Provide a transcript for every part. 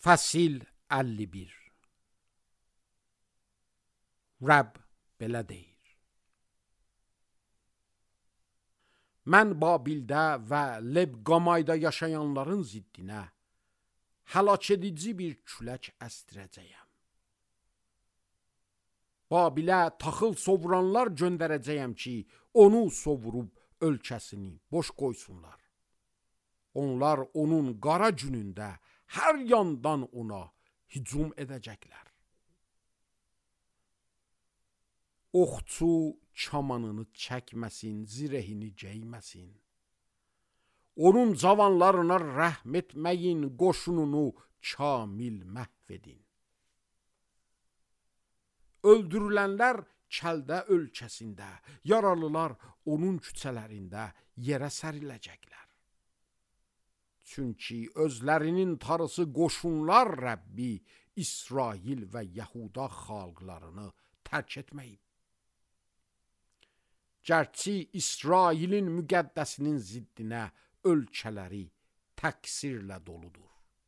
Fəsil 51. Rəbb belə deyir: Mən Babildə və Lebqamayda yaşayanların ziddinə həlak edici bir külək əstirəcəyəm. Babilə taxıl sovuranlar göndərəcəyəm ki, onu sovurub ölkəsini boş qoysunlar. Onlar onun qara günündə hər yandan ona hücum edəcəklər. Oxçu kamanını çəkməsin, zirehini geyməsin. Onun cavanlarına rəhm etməyin, qoşununu kamil məhv edin. Öldürülənlər Kəldə ölkəsində, yaralılar onun küçələrində yerə səriləcəklər. Çünki özlərinin tarısı qoşunlar Rəbbi İsrail və Yahuda xalqlarını tərk etməyib. Gərçi İsrailin müqəddəsinin ziddinə ölkələri təqsirlə doludur.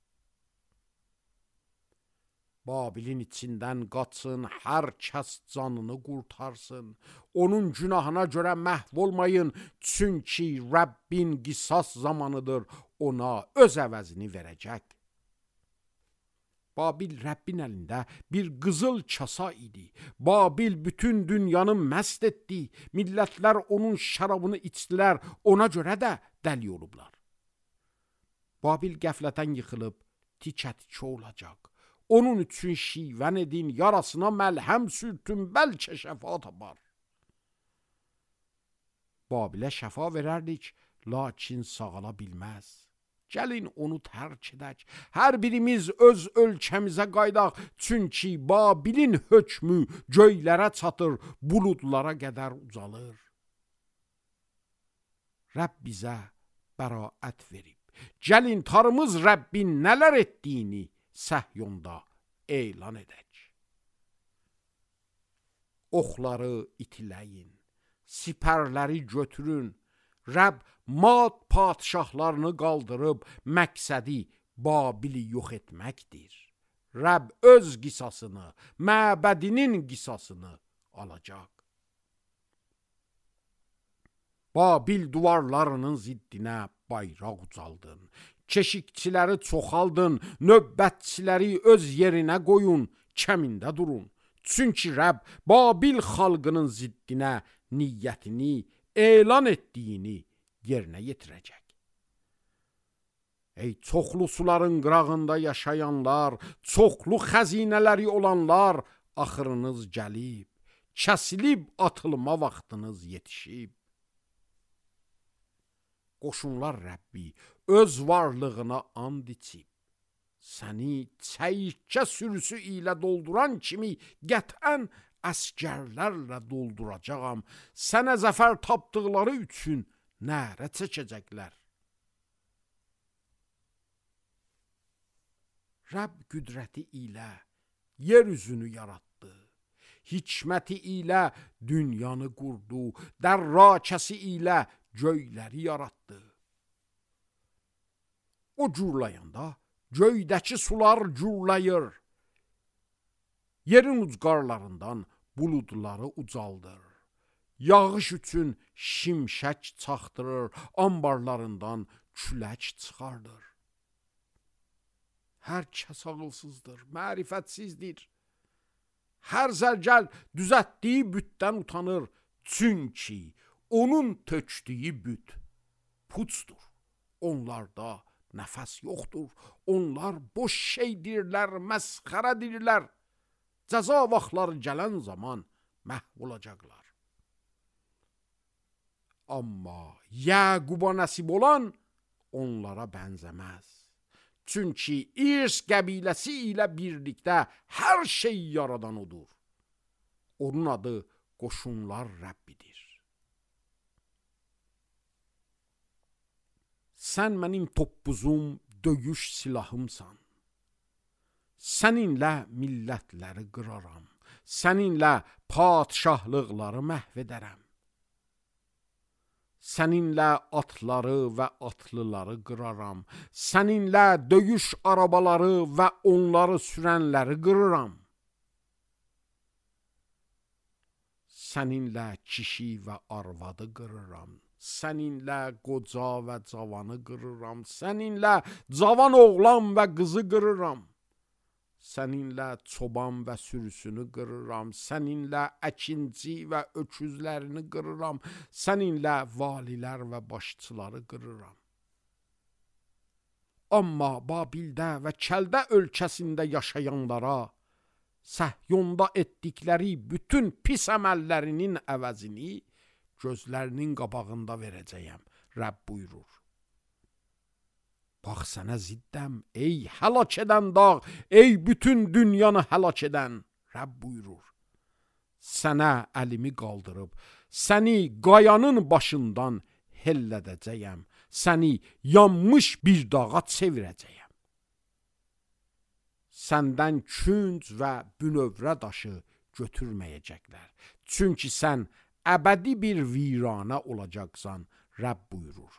Babilin içindən qaçın, hər kəs canını qurtarsın. Onun günahına görə məhv olmayın, çünki Rəbbin qisas zamanıdır, ona öz əvəzini verəcək. Babil Rəbbin əlində bir qızıl kasa idi. Babil bütün dünyanı məst etdi. Millətlər onun şərabını içdilər, ona görə də dəli olublar. Babil qəflətən yıxılıb tikə-tikə olacaq. Onun üçün şivən edin, yarasına məlhəm sürtün, bəlkə şəfa tapar. Babilə şəfa verərdik, lakin sağala bilməz. Gəlin onu tərk edək, hər birimiz öz ölkəmizə qaydaq, çünki Babilin hökmü göylərə çatır, buludlara qədər uzalır. Rəbb bizə bəraət verib. Gəlin tarımız Rəbbin nələr etdiyini Səhyonda elan edək. Oxları itiləyin, sipərləri götürün. Rəbb Mad padşahlarını qaldırıb məqsədi Babili yox etməkdir. Rəbb öz qisasını, məbədinin qisasını alacaq. Babil duvarlarının ziddinə bayraq ucaldın. Keşikçiləri çoxaldın, növbətçiləri öz yerinə qoyun, kəmində durun. Çünki Rəbb Babil xalqının ziddinə niyyətini elan etdiyini yerinə yetirəcək. Ey çoxlu suların qırağında yaşayanlar, çoxlu xəzinələri olanlar, axırınız gəlib, kəsilib atılma vaxtınız yetişib. Qoşunlar Rəbbi öz varlığına and içib, səni çəyirtkə sürüsü ilə dolduran kimi qətən əskərlərlə dolduracağam. Sənə zəfər tapdıqları üçün nərə çəkəcəklər. Rəbb qüdrəti ilə yer üzünü yaratdı. Hikməti ilə dünyanı qurdu. Dərrakəsi ilə göyləri yaratdı. O gurlayanda göydəki sular gurlayır. Yerin ucqarlarından buludları ucaldır. Yağış üçün şimşək çaxdırır, ambarlarından külək çıxardır. Hər kəs ağılsızdır, mərifətsizdir. Hər zərgəl düzətdiyi bütdən utanır, çünki onun tökdüyü büt puçdur. Onlarda nəfəs yoxdur, onlar boş şeydirlər, məsxərədirlər. Cəza vaxtları gələn zaman məhv olacaqlar. Amma Yəquba nəsib olan onlara bənzəməz. Çünki İrs qəbiləsi ilə birlikdə hər şey yaradan odur. Onun adı qoşunlar Rəbbidir. Sən mənim toppuzum, döyüş silahımsan. Səninlə millətləri qıraram. Səninlə padşahlıqları məhv edərəm. Səninlə atları və atlıları qıraram. Səninlə döyüş arabaları və onları sürənləri qırıram. Səninlə kişi və arvadı qırıram. Səninlə qoca və cavanı qırıram. Səninlə cavan oğlan və qızı qırıram. Səninlə çoban və sürüsünü qırıram. Səninlə əkinci və öküzlərini qırıram. Səninlə valilər və başçıları qırıram. Amma Babildə və Kəldə ölkəsində yaşayanlara Səhyonda etdikləri bütün pis əməllərinin əvəzini gözlərinin qabağında verəcəyəm. Rəbb buyurur. Bax sənə ziddəm, ey həlak edən dağ, ey bütün dünyanı həlak edən, Rəbb buyurur. Sənə əlimi qaldırıb, səni qayanın başından hellədəcəyəm, səni yanmış bir dağa çevirəcəyəm. Səndən künc və bünövrə daşı götürməyəcəklər. Çünki sən əbədi bir viranə olacaqsan, Rəbb buyurur.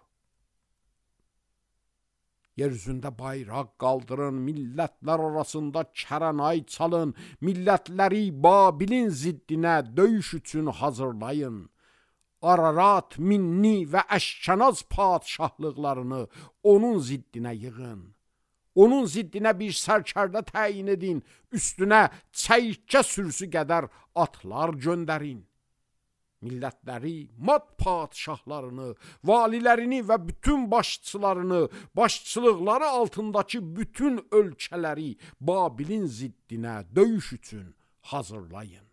Yeryüzündə bayraq qaldırın, millətlər arasında kəranay çalın, millətləri Babilin ziddinə döyüş üçün hazırlayın. Ararat, Minni və Əşkənaz padşahlıqlarını onun ziddinə yığın. Onun ziddinə bir sərkərdə təyin edin, üstünə çəyirtkə sürüsü qədər atlar göndərin. Millətləri, mat padşahlarını, valilərini və bütün başçılarını, başçılıqları altındakı bütün ölkələri Babilin ziddinə döyüş üçün hazırlayın.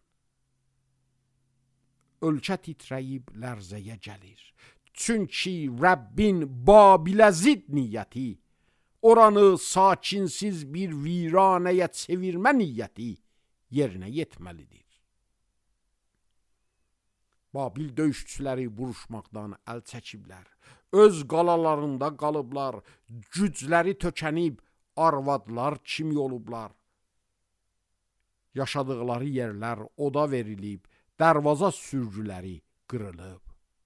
Ölkə titrəyib lərzəyə gəlir. Çünki Rəbbin Babilə zidd niyyəti, oranı sakinsiz bir viranəyə çevirmə niyyəti yerinə yetməlidir. Babil döyüşçüləri vuruşmaqdan əl çəkiblər. Öz qalalarında qalıblar, gücləri tökənib, arvadlar kimi olublar. Yaşadıqları yerlər oda verilib, dərvaza sürgüləri qırılıb.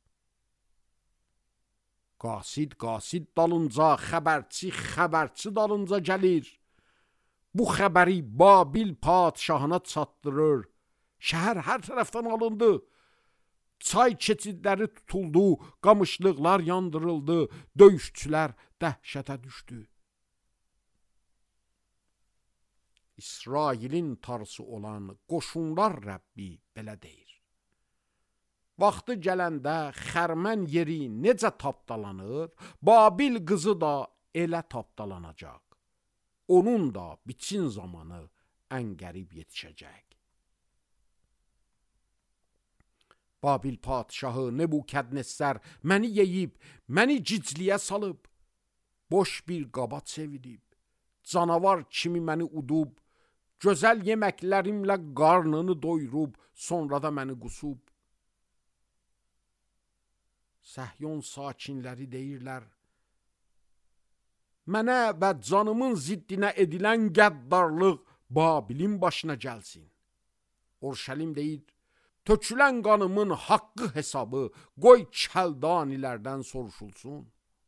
Qasid dalınca, xəbərçi dalınca gəlir. Bu xəbəri Babil padşahına çatdırır. Şəhər hər tərəfdən alındı. Çay keçidləri tutuldu, qamışlıqlar yandırıldı, döyüşçülər dəhşətə düşdü. İsrailin tarısı olan qoşunlar Rəbbi belə deyir. Vaxtı gələndə xərmən yeri necə tapdalanır, Babil qızı da elə tapdalanacaq. Onun da biçin zamanı ən qərib yetişəcək. Babil padşahı Nebukadnezar məni yeyib, məni cicliyə salıb, boş bir qaba çevirib, canavar kimi məni udub, gözəl yeməklərimlə qarnını doyurub, sonra da məni qusub. Səhyon sakinləri deyirlər, mənə və canımın ziddinə edilən qəddarlıq Babilin başına gəlsin. Urşəlim deyir, tökülən qanımın haqqı hesabı qoy Kəldanilərdən soruşulsun.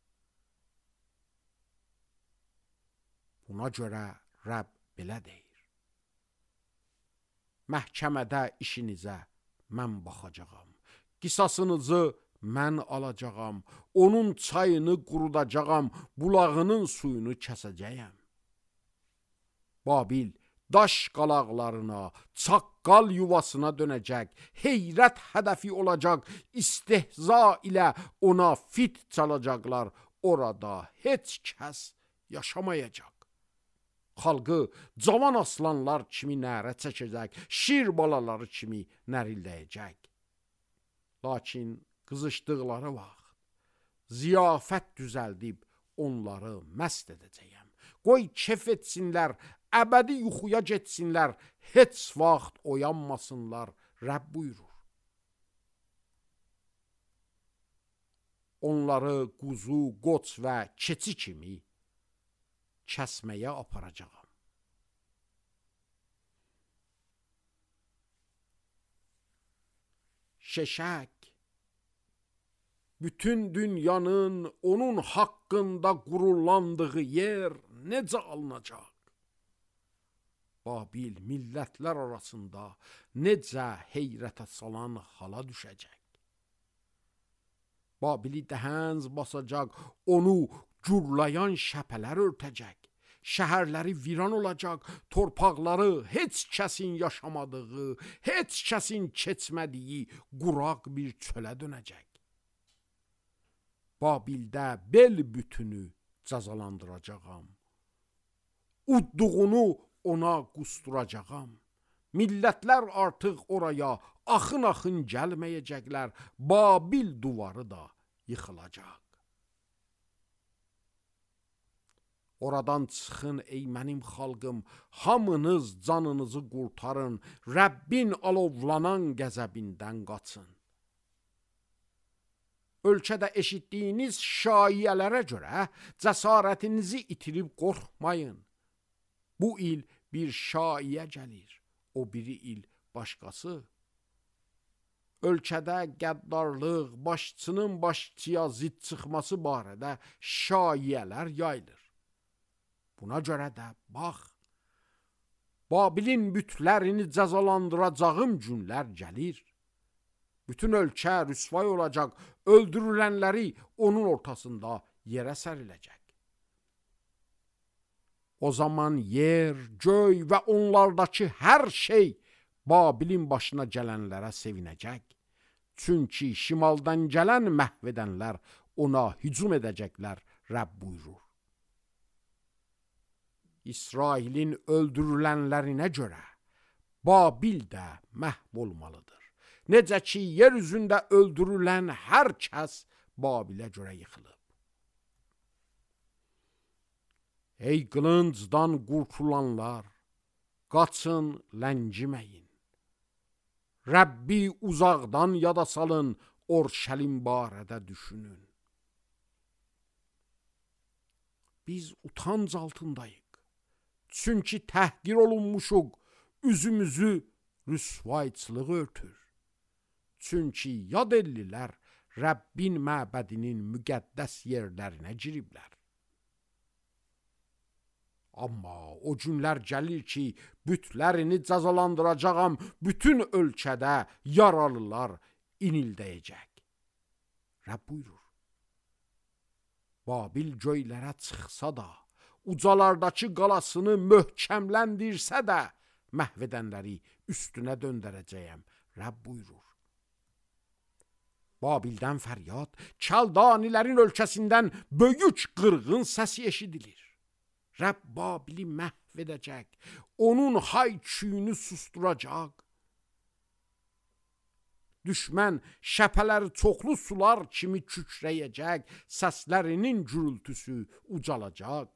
Buna görə Rəbb belə deyir. Məhkəmədə işinizə mən baxacağam. Qisasınızı mən alacağam. Onun çayını qurudacağam. Bulağının suyunu kəsəcəyəm. Babil daş qalaqlarına, çaqqal yuvasına dönəcək, heyrət hədəfi olacaq, istehza ilə ona fit çalacaqlar, orada heç kəs yaşamayacaq. Xalqı cavan aslanlar kimi nərə çəkəcək, şir balaları kimi nərildəyəcək. Lakin qızışdıqları vaxt, ziyafət düzəldib onları məst edəcəyəm. Qoy kef etsinlər, əbədi yuxuya getsinlər, heç vaxt oyanmasınlar, Rəbb buyurur. Onları quzu, qoç və keçi kimi kəsməyə aparacağam. Şeşək, bütün dünyanın onun hakkında gururlandığı yer necə alınacaq? Babil millətlər arasında necə heyrətə salan hala düşəcək? Babili dəhənz basacaq, onu gurlayan şəpələr örtəcək. Şəhərləri viran olacaq, torpaqları heç kəsin yaşamadığı, heç kəsin keçmədiyi quraq bir çölə dönəcək. Babildə bel bütünü cəzalandıracağam. Udduğunu ona qusturacağam. Millətlər artıq oraya axın-axın gəlməyəcəklər. Babil duvarı da yıxılacaq. Oradan çıxın ey mənim xalqım, hamınız canınızı qurtarın, Rəbbin alovlanan qəzəbindən qaçın. Ölkədə eşitdiyiniz şaiyələrə görə cəsarətinizi itirib qorxmayın. Bu il bir şaiyə gəlir, o biri il başqası. Ölkədə qəddarlıq, başçının başçıya zid çıxması barədə şaiyələr yayılır. Buna görə də bax, Babilin bütlərini cəzalandıracağım günlər gəlir. Bütün ölkə rüsvay olacaq, öldürülənləri onun ortasında yerə səriləcək. O zaman yer, göy və onlardakı hər şey Babilin başına gələnlərə sevinəcək. Çünki şimaldan gələn məhv edənlər ona hücum edəcəklər, Rəbb buyurur. İsrailin öldürülənlərinə görə Babil də məhv olmalıdır. Necə ki, yer üzündə öldürülən hər kəs Babilə görə yıxılıb. Ey qılıncdan qurtulanlar, qaçın, ləngiməyin. Rəbbi uzaqdan yada salın, Orşəlim barədə düşünün. Biz utanc altındayıq. Çünki təhqir olunmuşuq, üzümüzü rüsvayçılıq örtür. Çünki yad ellilər Rəbbin məbədinin müqəddəs yerlərinə giriblər. Amma o günlər gəlir ki, bütlərini cəzalandıracağam, bütün ölkədə yaralılar inildəyəcək. Rəbb buyurur. Babil göylərə çıxsa da, ucalardakı qalasını möhkəmləndirsə də, məhv edənləri üstünə döndərəcəyəm, Rəbb buyurur. Babildən fəryad, Kəldanilərin ölkəsindən böyük qırğın səsi eşidilir. Rəbb Babili məhv edəcək, onun hay-küyünü susturacaq. Düşmən şəpələri çoxlu sular kimi kükrəyəcək, səslərinin gürültüsü ucalacaq.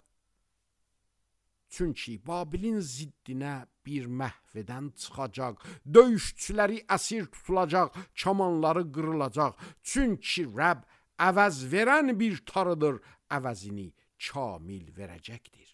Çünki Babilin ziddinə bir məhv edən çıxacaq, döyüşçüləri əsir tutulacaq, kamanları qırılacaq. Çünki Rəbb əvəz verən bir tarıdır, əvəzini kamil verəcəkdir.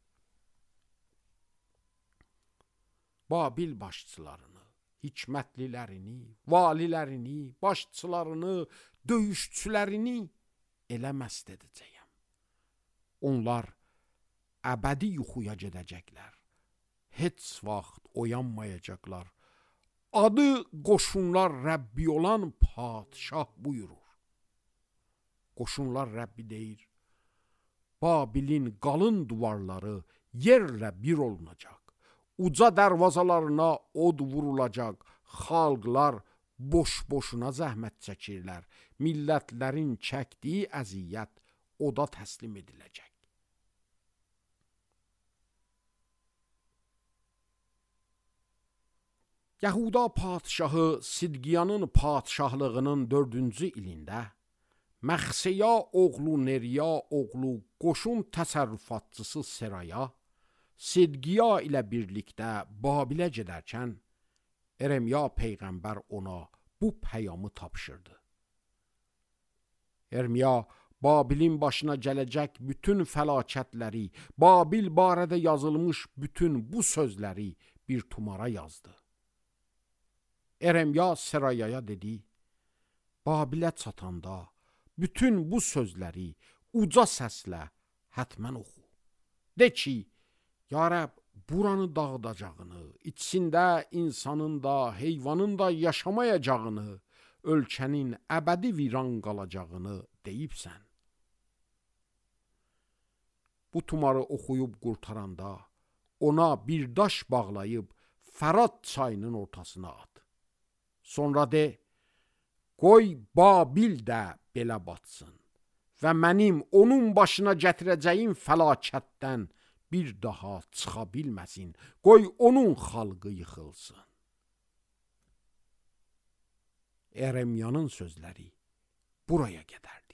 Babil başçılarını, hikmətlilərini, valilərini, başçılarını, döyüşçülərini elə məst edəcəyəm. Onlar əbədi yuxuya gedəcəklər. Heç vaxt oyanmayacaqlar. Adı qoşunlar Rəbbi olan padşah buyurur. Qoşunlar Rəbbi deyir. Babilin qalın duvarları yerlə bir olunacaq. Uca dərvazalarına od vurulacaq. Xalqlar boş-boşuna zəhmət çəkirlər. Millətlərin çəkdiyi əziyyət oda təslim ediləcək. Yahuda padşahı Sidqiyanın padşahlığının 4-cü ilində Məxseya oğlu Neriya oğlu qoşun təsərrüfatçısı Seraya Sidqiya ilə birlikdə Babilə gedərkən Eremya peyğəmbər ona bu peyamı tapşırdı. Eremya Babilin başına gələcək bütün fəlakətləri, Babil barədə yazılmış bütün bu sözləri bir tumara yazdı. Eremya Serayaya dedi, Babilə çatanda bütün bu sözləri uca səslə hətmən oxu. De ki, ya Rəbb, buranı dağıdacağını, içində insanın da, heyvanın da yaşamayacağını, ölkənin əbədi viran qalacağını deyibsən. Bu tumarı oxuyub qurtaranda ona bir daş bağlayıb Fərat çayının ortasına at. Sonra de, qoy Babil də belə batsın və mənim onun başına gətirəcəyim fəlakətdən bir daha çıxa bilməsin. Qoy onun xalqı yıxılsın. Eremyanın sözləri buraya qədərdir.